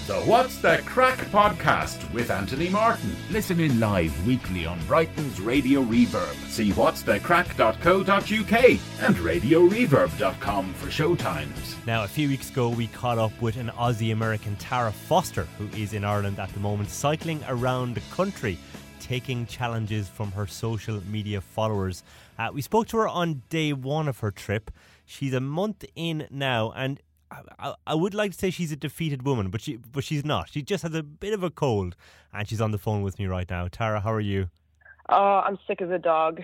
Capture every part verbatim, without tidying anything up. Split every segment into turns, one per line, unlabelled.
The What's the Crack podcast with Anthony Martin. Listen in live weekly on Brighton's Radio Reverb. See whats the crack dot co dot uk and radio reverb dot com for showtimes.
Now, a few weeks ago, we caught up with an Aussie-American, Tara Foster, who is in Ireland at the moment, cycling around the country, taking challenges from her social media followers. Uh, we spoke to her on day one of her trip. She's a month in now, and I, I would like to say she's a defeated woman, but she but she's not. She just has a bit of a cold, and she's on the phone with me right now. Tara, how are you?
Oh, I'm sick as a dog.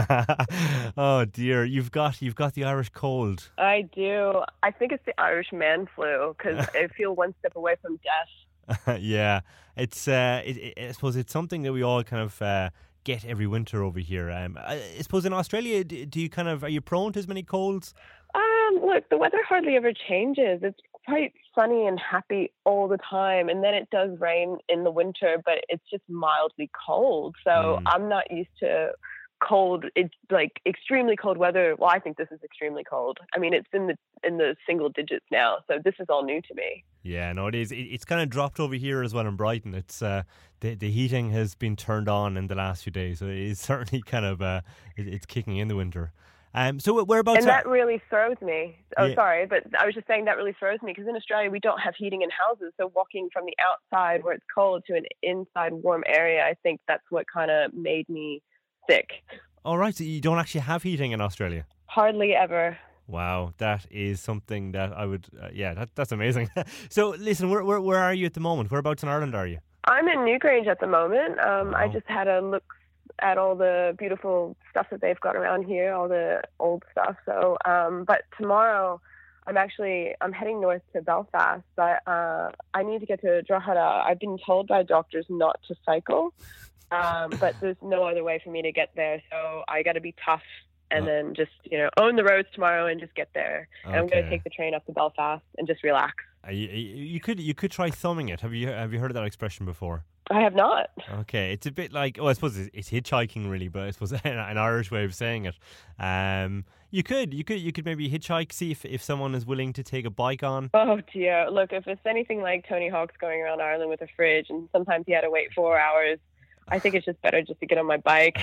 Oh dear, you've got you've got the Irish cold.
I do. I think it's the Irish man flu because I feel one step away from death.
Yeah, it's. Uh, it, it, I suppose it's something that we all kind of uh, get every winter over here. Um, I, I suppose in Australia, do, do you kind of are you prone to as many colds?
Um, look, the weather hardly ever changes. It's quite sunny and happy all the time, and then it does rain in the winter, but it's just mildly cold. So mm. I'm not used to cold. It's like extremely cold weather. Well, I think this is extremely cold. I mean, it's in the in the single digits now, so this is all new to me.
Yeah, no, it is. It, it's kind of dropped over here as well in Brighton. It's uh, the the heating has been turned on in the last few days, so it is certainly kind of uh, it, it's kicking in the winter. Um, so whereabouts?
And that really throws me. Oh,
yeah.
sorry, but I was just saying that really throws me because in Australia we don't have heating in houses. So walking from the outside where it's cold to an inside warm area, I think that's what kind of made me sick.
All right, so you don't actually have heating in Australia?
Hardly ever.
Wow, that is something that I would. Uh, yeah, that, that's amazing. So listen, where, where where are you at the moment? Whereabouts in Ireland are you?
I'm in Newgrange at the moment. Um,
wow.
I just had a look at all the beautiful stuff that they've got around here, all the old stuff. So, um, but tomorrow I'm actually, I'm heading north to Belfast, but uh, I need to get to Drogheda. I've been told by doctors not to cycle, um, but there's no other way for me to get there. So I got to be tough and oh. then just, you know, own the roads tomorrow and just get there. And okay. I'm going to take the train up to Belfast and just relax.
Uh, you, you could you could try thumbing it. Have you have you heard of that expression before?
I have not.
Okay, it's a bit like, oh, I suppose it's, it's hitchhiking really, but I suppose an, an Irish way of saying it. Um, you could, you could, you could maybe hitchhike, see if, if someone is willing to take a bike on.
Oh dear, look, if it's anything like Tony Hawk's going around Ireland with a fridge, and sometimes he had to wait four hours, I think it's just better just to get on my bike.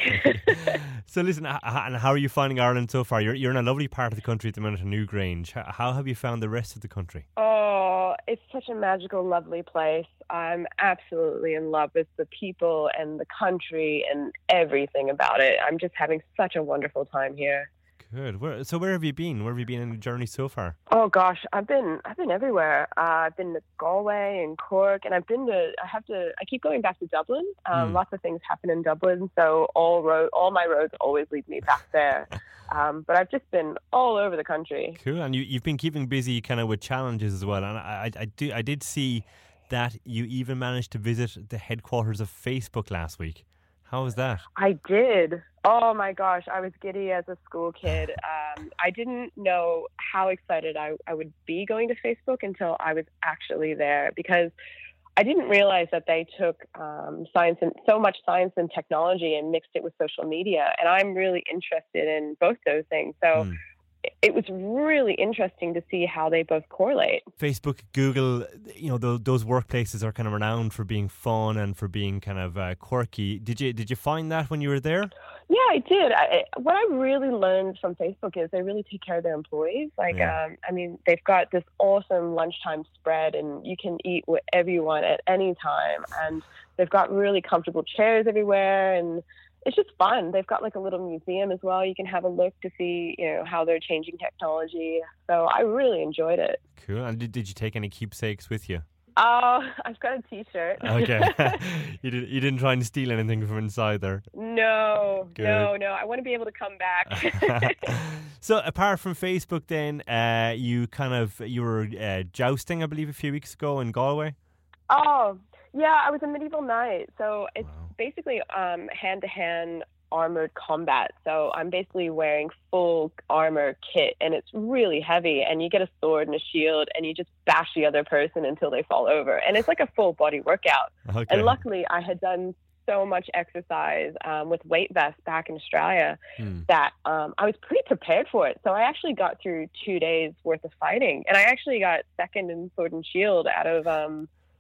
So listen, and how are you finding Ireland so far? You're you're in a lovely part of the country at the minute, in Newgrange. How have you found the rest of the country?
Oh, it's such a magical, lovely place. I'm absolutely in love with the people and the country and everything about it. I'm just having such a wonderful time here.
Good. Where, so where have you been? Where have you been in the journey so far?
Oh gosh, I've been I've been everywhere. Uh, I've been to Galway and Cork, and I've been to I have to I keep going back to Dublin. Um, mm. Lots of things happen in Dublin, so all road all my roads always lead me back there. Um, but I've just been all over the country.
Cool, and you you've been keeping busy kind of with challenges as well. And I I, I do I did see that you even managed to visit the headquarters of Facebook last week. How was that?
I did. Oh my gosh, I was giddy as a school kid. Um, I didn't know how excited I, I would be going to Facebook until I was actually there, because I didn't realize that they took um, science and so much science and technology and mixed it with social media. And I'm really interested in both those things. So mm. it was really interesting to see how they both correlate.
Facebook, Google, you know, those, those workplaces are kind of renowned for being fun and for being kind of uh, quirky. Did you did you find that when you were there?
Yeah, I did. I, what I really learned from Facebook is they really take care of their employees. Like, yeah. um, I mean, they've got this awesome lunchtime spread, and you can eat whatever you want at any time. And they've got really comfortable chairs everywhere, and it's just fun. They've got like a little museum as well. You can have a look to see, you know, how they're changing technology. So I really enjoyed it.
Cool. And did, did you take any keepsakes with you?
Oh, I've got a T-shirt.
Okay. you, did, you didn't try and steal anything from inside there?
No, Good. no, no. I want to be able to come back.
So apart from Facebook then, uh, you kind of, you were uh, jousting, I believe, a few weeks ago in Galway?
Oh, yeah, I was a medieval knight. So it's wow. basically um, hand-to-hand armored combat. So I'm basically wearing full armor kit, and it's really heavy, and you get a sword and a shield, and you just bash the other person until they fall over. And it's like a full body workout. Okay. And luckily I had done so much exercise um, with weight vests back in Australia hmm. that um, I was pretty prepared for it. So I actually got through two days worth of fighting, and I actually got second in sword and shield out of um,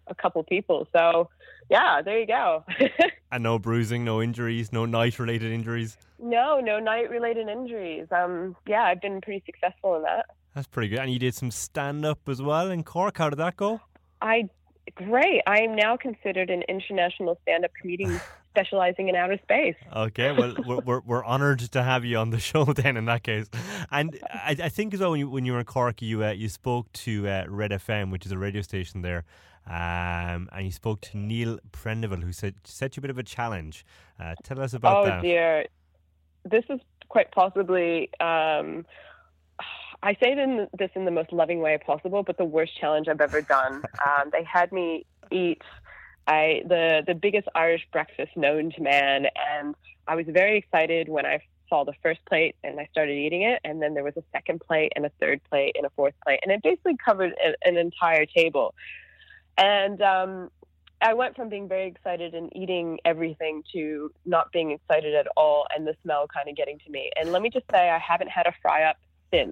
a couple people. So yeah, there you go.
And no bruising, no injuries, no night-related injuries?
No, no night-related injuries. Um, yeah, I've been pretty successful in that.
That's pretty good. And you did some stand-up as well in Cork. How did that go?
I Great. I am now considered an international stand-up comedian specializing in outer space.
Okay, well, we're, we're we're honoured to have you on the show then in that case. And I, I think as well, when you, when you were in Cork, you uh, you spoke to uh, Red F M, which is a radio station there, um, and you spoke to Neil Prendeville, who said set you a bit of a challenge. Uh, tell us about
oh,
that.
Oh dear. This is quite possibly... Um, I say this in the most loving way possible, but the worst challenge I've ever done. Um, they had me eat I, the the biggest Irish breakfast known to man, and I was very excited when I saw the first plate and I started eating it, and then there was a second plate and a third plate and a fourth plate, and it basically covered a, an entire table. And um, I went from being very excited and eating everything to not being excited at all, and the smell kind of getting to me. And let me just say, I haven't had a fry-up since.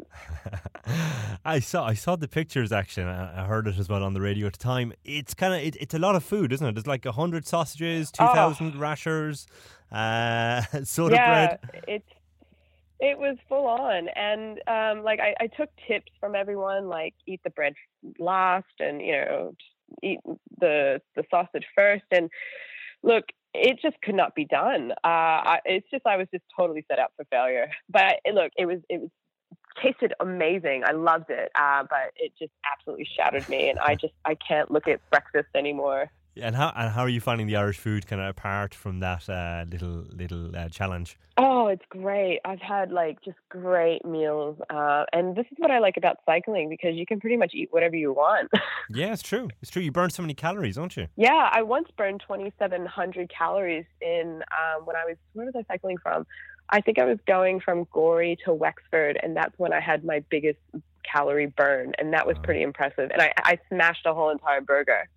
I saw I saw the pictures actually. I heard it as well on the radio at the time. It's kind of it, it's a lot of food, isn't it? There's like a hundred sausages, two thousand oh. rashers, uh, soda
yeah,
bread.
Yeah, it's it was full on, and um, like I, I took tips from everyone, like eat the bread last, and you know eat the the sausage first, and look. It just could not be done. Uh, I, it's just I was just totally set up for failure. But it, look, it was it was tasted amazing. I loved it, uh, but it just absolutely shattered me, and I just I can't look at breakfast anymore.
And how and how are you finding the Irish food kind of apart from that uh, little little uh, challenge?
Oh, it's great. I've had like just great meals, uh, and this is what I like about cycling, because you can pretty much eat whatever you want.
Yeah, it's true. It's true. You burn so many calories, don't you?
Yeah, I once burned twenty-seven hundred calories in um, when I was where was I cycling from? I think I was going from Gorey to Wexford, and that's when I had my biggest calorie burn, and that was oh. pretty impressive. And I, I smashed a whole entire burger.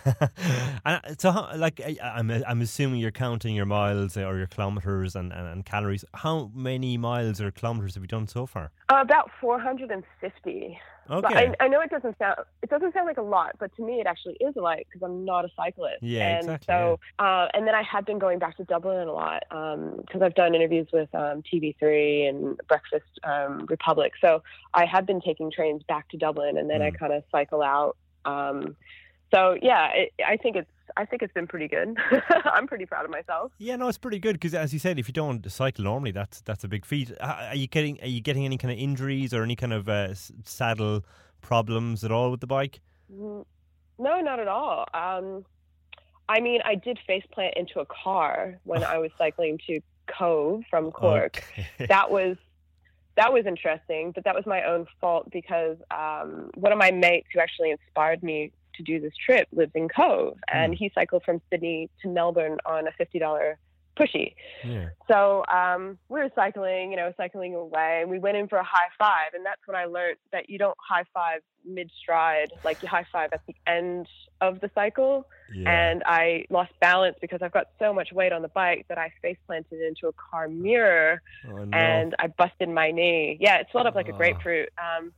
And so, how, like, I'm I'm assuming you're counting your miles or your kilometers and, and, and calories. How many miles or kilometers have you done so far?
Uh, about four hundred fifty.
Okay.
But I, I know it doesn't sound it doesn't sound like a lot, but to me it actually is a lot because I'm not a cyclist.
Yeah,
and
exactly.
So,
yeah.
uh, and then I have been going back to Dublin a lot because um, I've done interviews with um, T V three and Breakfast um, Republic. So I have been taking trains back to Dublin, and then mm. I kind of cycle out. Um, So yeah, it, I think it's I think it's been pretty good. I'm pretty proud of myself.
Yeah, no, it's pretty good because, as you said, if you don't cycle normally, that's that's a big feat. Are you getting Are you getting any kind of injuries or any kind of uh, saddle problems at all with the bike?
No, not at all. Um, I mean, I did faceplant into a car when I was cycling to Cove from Cork. Okay. That was. That was interesting, but that was my own fault because um, one of my mates who actually inspired me to do this trip lives in Cove, and mm. he cycled from Sydney to Melbourne on a fifty dollars pushy.
Yeah.
So um, we were cycling, you know, cycling away, and we went in for a high five, and that's when I learned that you don't high five mid-stride, like you high five at the end of the cycle.
Yeah.
And I lost balance because I've got so much weight on the bike that I face planted into a car mirror,
oh, no.
and I busted my knee. Yeah, it swelled up like a grapefruit. Um,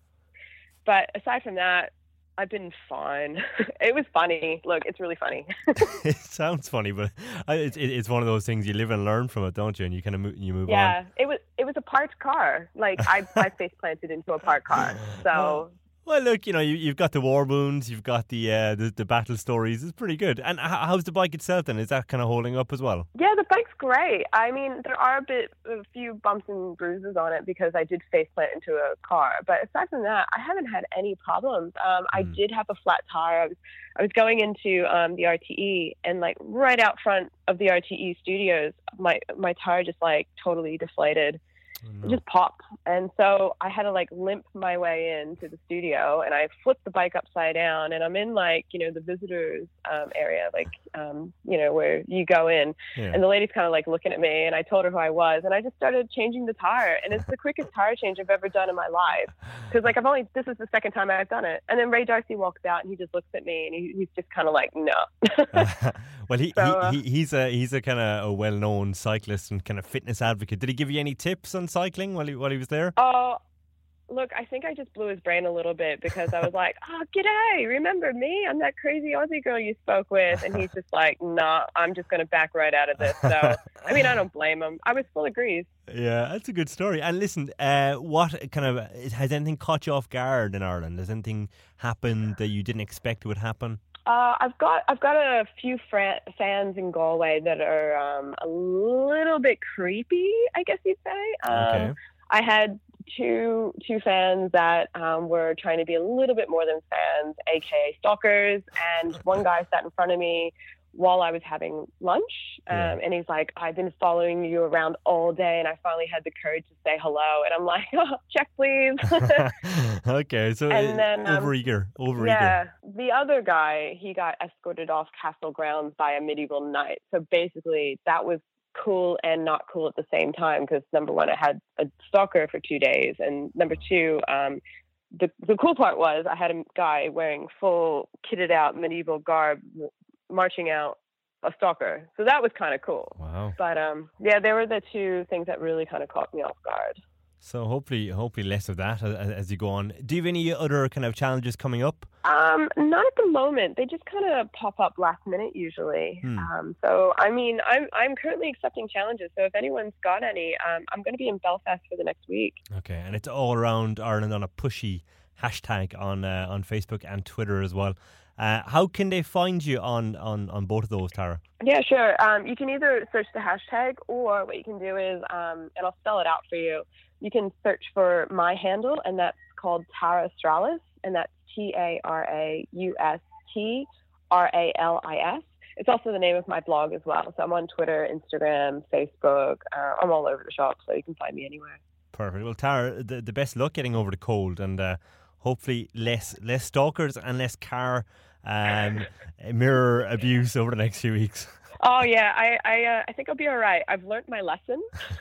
but aside from that, I've been fine. It was funny. Look, it's really funny.
It sounds funny, but it's it's one of those things you live and learn from it, don't you? And you kind of move, you move
yeah,
on.
Yeah, it was it was a parked car. Like I I face planted into a parked car. So.
Well, look, you know, you, you've got the war wounds, you've got the, uh, the the battle stories. It's pretty good. And h- how's the bike itself then? Is that kind of holding up as well?
Yeah, the bike's great. I mean, there are a bit, a few bumps and bruises on it because I did face plant into a car. But aside from that, I haven't had any problems. Um, I mm. did have a flat tire. I was I was going into um, the R T E, and like right out front of the R T E studios, my my tire just like totally deflated. Oh, no. It just popped. And so I had to like limp my way into the studio, and I flipped the bike upside down, and I'm in like, you know, the visitors um, area, like, um, you know, where you go in. Yeah. And the lady's kind of like looking at me, and I told her who I was, and I just started changing the tire. And it's the quickest tire change I've ever done in my life. Because like I've only, this is the second time I've done it. And then Ray Darcy walks out, and he just looks at me, and he, he's just kind of like, no.
Well, he,
so, uh,
he he's a he's a kind of a well-known cyclist and kind of fitness advocate. Did he give you any tips on cycling while he while he was there?
Oh, Look, I think I just blew his brain a little bit because I was like, oh, g'day, remember me? I'm that crazy Aussie girl you spoke with. And he's just like, nah, I'm just going to back right out of this. So, I mean, I don't blame him. I was full of grease.
Yeah, that's a good story. And listen, uh, what kind of, has anything caught you off guard in Ireland? Has anything happened that you didn't expect would happen?
Uh, I've got I've got a few fran- fans in Galway that are um, a little bit creepy, I guess you'd say. Um,
Okay.
I had two two fans that um, were trying to be a little bit more than fans, aka stalkers, and one guy sat in front of me while I was having lunch, um,
Yeah.
and he's like, I've been following you around all day, and I finally had the courage to say hello, and I'm like, oh, check please.
Okay, so
And then, um,
overeager, overeager.
Yeah, the other guy, he got escorted off castle grounds by a medieval knight. So basically, that was cool and not cool at the same time because number one, I had a stalker for two days, and number two, um, the the cool part was I had a guy wearing full kitted out medieval garb, marching out a stalker. So that was kind of cool.
Wow.
But um, yeah, they were the two things that really kind of caught me off guard.
So hopefully, hopefully less of that as, as you go on. Do you have any other kind of challenges coming up?
Um, not at the moment. They just kind of pop up last minute usually.
Hmm.
Um, so I mean, I'm I'm currently accepting challenges. So if anyone's got any, um, I'm going to be in Belfast for the next week.
Okay, and it's all around Ireland on a pushy hashtag on uh, on Facebook and Twitter as well. Uh, how can they find you on, on, on both of those, Tara?
Yeah, sure. Um, you can either search the hashtag, or what you can do is, um, and I'll spell it out for you. You can search for my handle, and that's called Tara Australis, and that's T A R A U S T R A L I S. It's also the name of my blog as well. So I'm on Twitter, Instagram, Facebook. Uh, I'm all over the shop, so you can find me anywhere.
Perfect. Well, Tara, the, the best luck getting over the cold, and uh, hopefully less less stalkers and less car um, mirror abuse over the next few weeks.
Oh yeah, I I, uh, I think I'll be all right. I've learned my lesson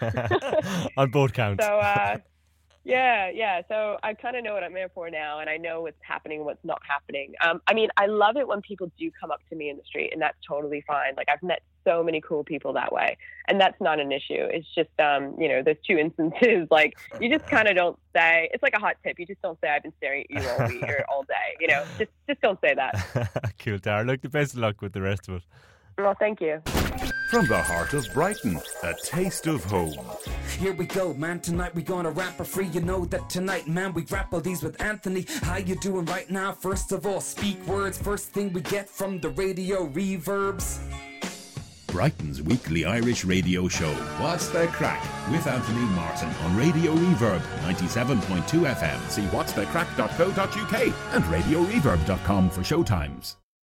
on both counts.
So uh, yeah, yeah. So I kind of know what I'm there for now, and I know what's happening and what's not happening. Um, I mean, I love it when people do come up to me in the street, and that's totally fine. Like I've met so many cool people that way, and that's not an issue. It's just um, you know, there's two instances. Like you just kind of don't say. It's like a hot tip. You just don't say I've been staring at you all week or all day. You know, just just don't say that.
Cool, Tara. Look, the best of luck with the rest of it.
Well, thank you.
From the heart of Brighton, a taste of home.
Here we go, man. Tonight we gonna rap for free. You know that tonight, man, we grapple these with Anthony. How you doing right now? First of all, speak words. First thing we get from the radio reverbs.
Brighton's weekly Irish radio show, What's the Crack? With Anthony Martin on Radio Reverb ninety-seven point two F M. See what's the crack dot co dot U K and radio reverb dot com for showtimes.